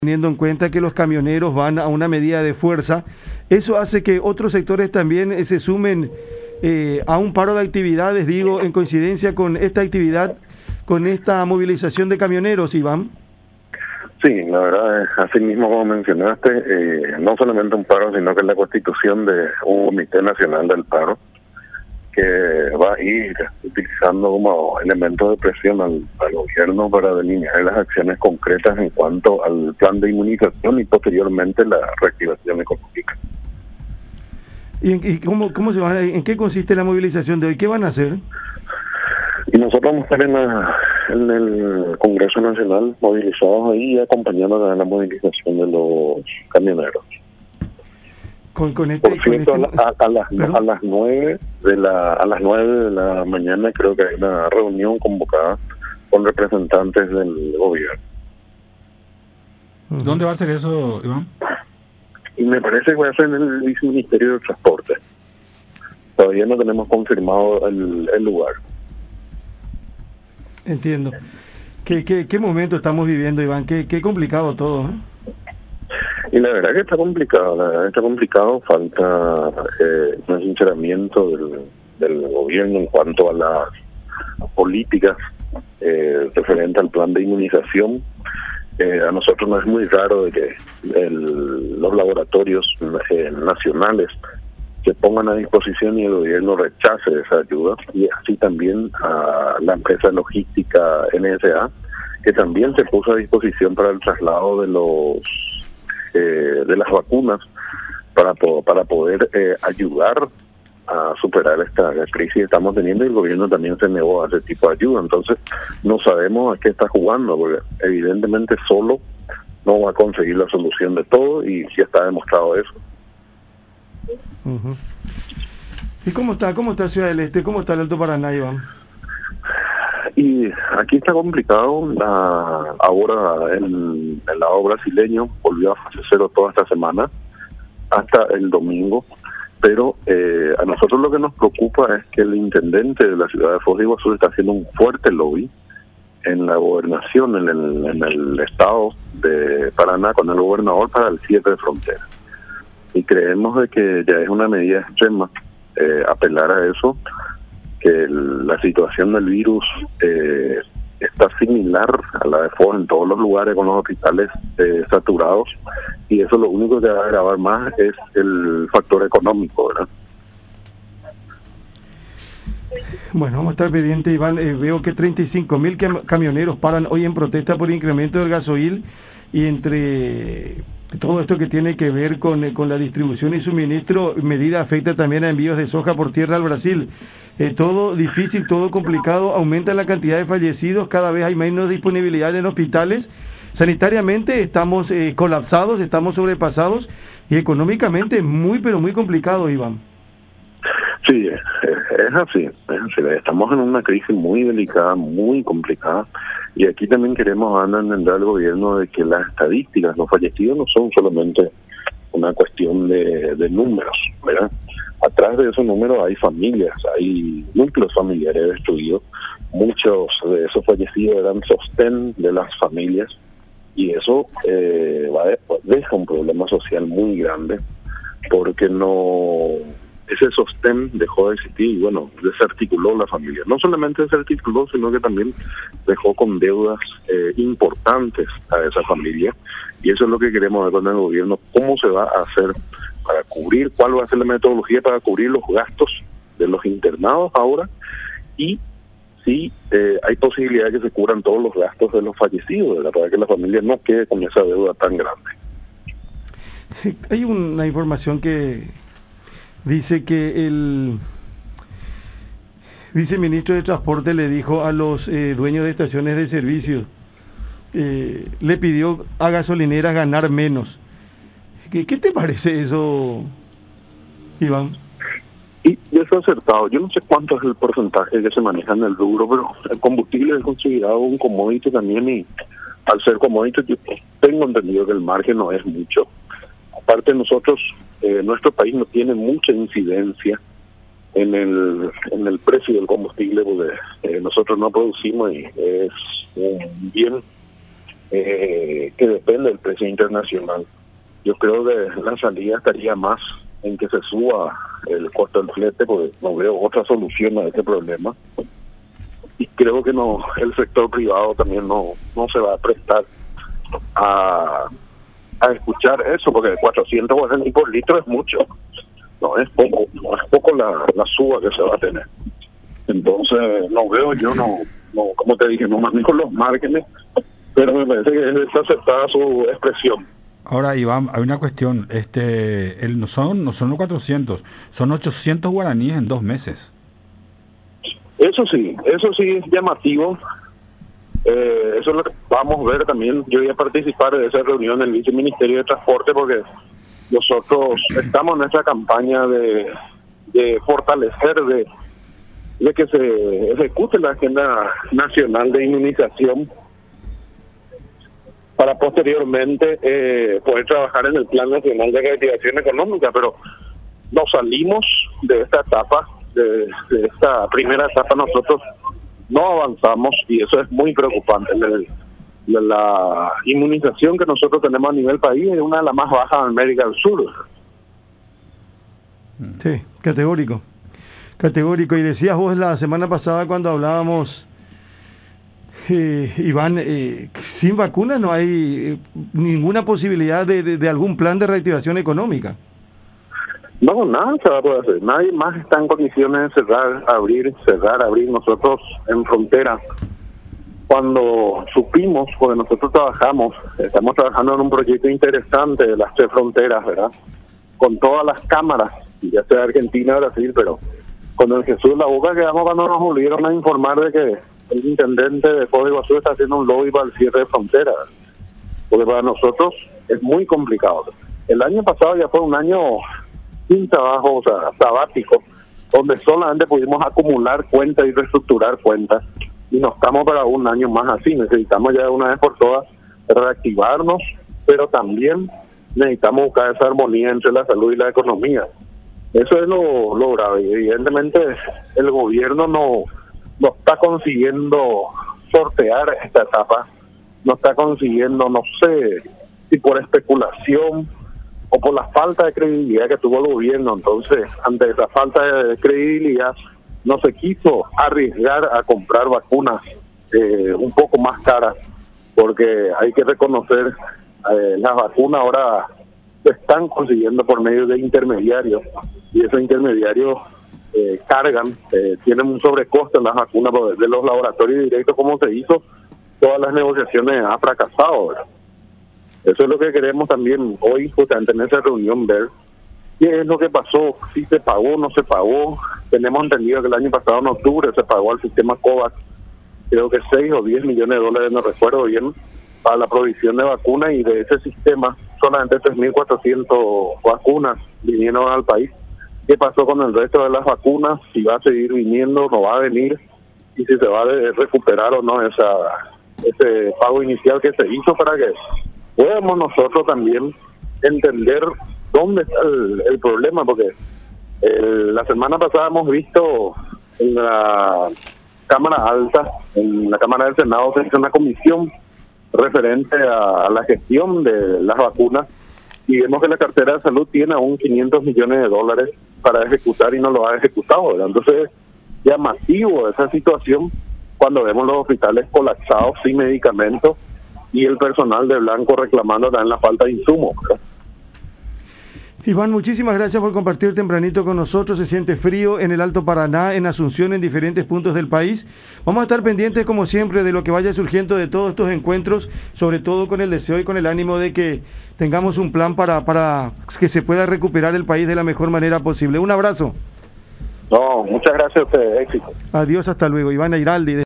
Teniendo en cuenta que los camioneros van a una medida de fuerza, eso hace que otros sectores también se sumen a un paro de actividades, digo, en coincidencia con esta actividad, con esta movilización de camioneros, Iván. Sí, la verdad, así mismo como mencionaste, no solamente un paro, sino que la constitución de un Comité Nacional del Paro, que va a ir utilizando como elemento de presión al gobierno para delinear las acciones concretas en cuanto al plan de inmunización y posteriormente la reactivación económica. ¿Y cómo se va, en qué consiste la movilización de hoy? ¿Qué van a hacer? Y nosotros vamos a estar en el Congreso Nacional movilizados ahí, acompañando a la movilización de los camioneros. Por cierto, a las 9 de la mañana creo que hay una reunión convocada con representantes del gobierno. ¿Dónde va a ser eso, Iván? Y me parece que va a ser en el Viceministerio de Transporte. Todavía no tenemos confirmado el lugar. Entiendo. ¿Qué momento estamos viviendo, Iván? Qué complicado todo, ¿eh? Y la verdad que está complicado, falta un sinceramiento del gobierno en cuanto a las políticas referente al plan de inmunización. A nosotros nos es muy raro de que los laboratorios nacionales se pongan a disposición y el gobierno rechace esa ayuda, y así también a la empresa logística NSA, que también se puso a disposición para el traslado de las vacunas para poder ayudar a superar esta crisis que estamos teniendo, y el gobierno también se negó a ese tipo de ayuda. Entonces no sabemos a qué está jugando, porque evidentemente solo no va a conseguir la solución de todo, y sí está demostrado eso. Uh-huh. ¿Y cómo está Ciudad del Este? ¿Cómo está el Alto Paraná, Iván? Y aquí está complicado. Ahora el lado brasileño volvió a fase cero toda esta semana hasta el domingo, pero a nosotros lo que nos preocupa es que el intendente de la ciudad de Foz de Iguazú está haciendo un fuerte lobby en la gobernación, en el estado de Paraná, con el gobernador, para el cierre de fronteras. Y creemos de que ya es una medida extrema apelar a eso, que la situación del virus está similar a la de Foz en todos los lugares, con los hospitales saturados, y eso lo único que va a agravar más es el factor económico, ¿verdad? Bueno, vamos a estar pendientes, Iván. Veo que 35.000 camioneros paran hoy en protesta por incremento del gasoil, y entre todo esto que tiene que ver con la distribución y suministro, medida afecta también a envíos de soja por tierra al Brasil. Todo difícil, todo complicado, aumenta la cantidad de fallecidos, cada vez hay menos disponibilidad en hospitales. Sanitariamente estamos colapsados, estamos sobrepasados, y económicamente muy, pero muy complicado, Iván. Sí, es así. Estamos en una crisis muy delicada, muy complicada, y aquí también queremos entender al gobierno de que las estadísticas, los fallecidos no son solamente una cuestión de números, ¿verdad? Atrás de esos números hay familias, hay núcleos familiares destruidos. Muchos de esos fallecidos eran sostén de las familias, y eso deja un problema social muy grande, porque ese sostén dejó de existir y desarticuló la familia. No solamente desarticuló, sino que también dejó con deudas importantes a esa familia, y eso es lo que queremos ver con el gobierno, cómo se va a hacer para cubrir, cuál va a ser la metodología para cubrir los gastos de los internados ahora, y si hay posibilidad de que se cubran todos los gastos de los fallecidos, ¿verdad? Para que la familia no quede con esa deuda tan grande. Hay una información que dice que el viceministro de Transporte le dijo a los dueños de estaciones de servicio, le pidió a gasolineras ganar menos. ¿Qué te parece eso, Iván? Y eso es acertado. Yo no sé cuánto es el porcentaje que se maneja en el rubro, pero el combustible es considerado un commodity también, y al ser commodity yo tengo entendido que el margen no es mucho. Aparte, nuestro país no tiene mucha incidencia en el precio del combustible, porque nosotros no producimos, y es un bien que depende del precio internacional. Yo creo que la salida estaría más en que se suba el costo del flete, porque no veo otra solución a este problema. Y creo que no, el sector privado también no se va a prestar a escuchar eso, porque 400 guaraníes por litro es mucho, no es poco la suba que se va a tener. Entonces no veo, yo no como te dije, no manejo los márgenes, pero me parece que está aceptada su expresión. Ahora, Iván, hay una cuestión, no son los 400, son 800 guaraníes en 2 meses. Eso sí es llamativo. Eso es lo que vamos a ver también. Yo voy a participar de esa reunión en el Viceministerio de Transporte, porque nosotros estamos en esta campaña de fortalecer, de que se ejecute la agenda nacional de inmunización para posteriormente poder trabajar en el Plan Nacional de Reactivación Económica. Pero nos salimos de esta etapa, de esta primera etapa, nosotros no avanzamos, y eso es muy preocupante. La inmunización que nosotros tenemos a nivel país es una de las más bajas de América del Sur. Sí, categórico. Y decías vos la semana pasada cuando hablábamos, Iván, sin vacunas no hay ninguna posibilidad de algún plan de reactivación económica. No, nada se va a poder hacer. Nadie más está en condiciones de cerrar, abrir. Nosotros en frontera, cuando supimos, porque nosotros estamos trabajando en un proyecto interesante de las 3 fronteras, ¿verdad? Con todas las cámaras, ya sea Argentina, Brasil, pero con el Jesús en la boca quedamos cuando nos volvieron a informar de que el intendente de Foz de Iguazú está haciendo un lobby para el cierre de fronteras, porque para nosotros es muy complicado. El año pasado ya fue un año sin trabajo, o sea, sabático, donde solamente pudimos acumular cuentas y reestructurar cuentas, y no estamos para un año más así. Necesitamos ya de una vez por todas reactivarnos, pero también necesitamos buscar esa armonía entre la salud y la economía. Eso es lo grave. Evidentemente el gobierno no está consiguiendo sortear esta etapa, no está consiguiendo, no sé si por especulación o por la falta de credibilidad que tuvo el gobierno. Entonces, ante esa falta de credibilidad, no se quiso arriesgar a comprar vacunas un poco más caras, porque hay que reconocer, las vacunas ahora se están consiguiendo por medio de intermediarios, y esos intermediarios cargan, tienen un sobrecosto en las vacunas de los laboratorios directos. Como se hizo, todas las negociaciones han fracasado, ¿verdad? Eso es lo que queremos también hoy, justamente en esa reunión, ver qué es lo que pasó, si se pagó o no se pagó. Tenemos entendido que el año pasado, en octubre, se pagó al sistema COVAX, creo que 6 o 10 millones de dólares, no recuerdo bien, para la provisión de vacunas, y de ese sistema solamente 3.400 vacunas vinieron al país. ¿Qué pasó con el resto de las vacunas? Si va a seguir viniendo, no va a venir, y si se va a recuperar o no ese pago inicial que se hizo, para que podemos nosotros también entender dónde está el problema. Porque la semana pasada hemos visto en la Cámara Alta, en la Cámara del Senado, se hizo una comisión referente a la gestión de las vacunas, y vemos que la cartera de salud tiene aún 500 millones de dólares para ejecutar y no lo ha ejecutado, ¿verdad? Entonces, llamativo esa situación cuando vemos los hospitales colapsados sin medicamentos y el personal de blanco reclamando también la falta de insumos, ¿verdad? Iván, muchísimas gracias por compartir tempranito con nosotros. Se siente frío en el Alto Paraná, en Asunción, en diferentes puntos del país. Vamos a estar pendientes, como siempre, de lo que vaya surgiendo de todos estos encuentros, sobre todo con el deseo y con el ánimo de que tengamos un plan para que se pueda recuperar el país de la mejor manera posible. Un abrazo. No, muchas gracias a ustedes. Éxito. Adiós, hasta luego. Iván Airaldi.